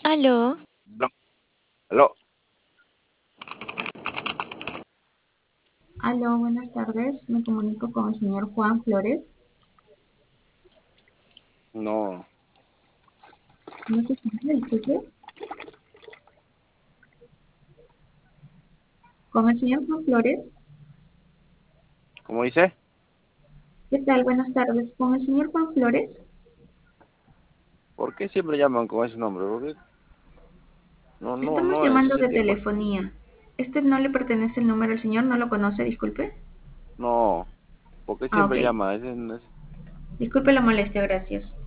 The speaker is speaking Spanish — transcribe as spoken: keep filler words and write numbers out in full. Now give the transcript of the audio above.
Aló, No, aló, Aló, buenas tardes. Me comunico con el señor Juan Flores. no, No sé si me disculpe. Con el señor Juan Flores. ¿cómo dice? ¿Qué tal? Buenas tardes. Con el señor Juan Flores. ¿Por qué siempre llaman con ese nombre? Porque no, no, Estamos no es llamando ese de tipo. telefonía. Este no le pertenece el número al señor, no lo conoce, disculpe. No, ¿por qué Ah, ok. siempre llama? Ese, ese- Disculpe la molestia, gracias.